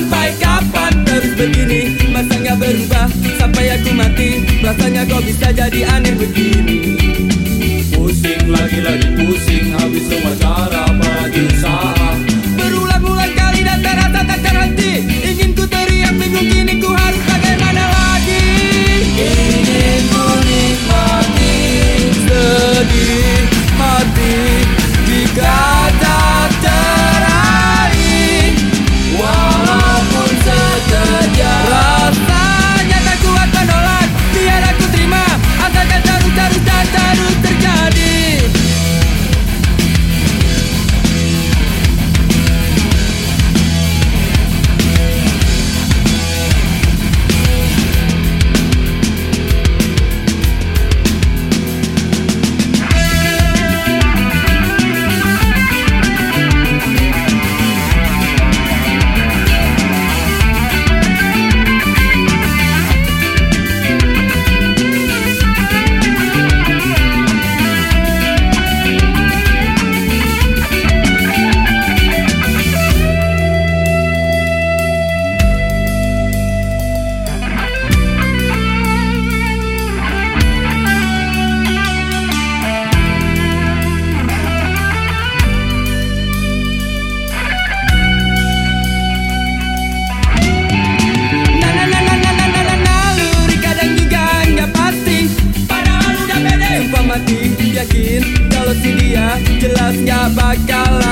Sampai kapan terus begini? Masa nggak berubah sampai aku mati? Rasanya kok bisa jadi aneh begini? Pusing lagi pusing, habis semua cara apalagi usaha. Berulang-ulang kali dan terasa tak terhenti. Ingin ku teriak bingung kini ku harus bagaimana lagi? Ingin ku nikmati sedih hati jika tak teraih, walaupun sekejap. Rasanya tak kuat menolak, biar aku terima, asalkan terus dan terus terjadi. Yakin kalau si dia jelas gak bakalan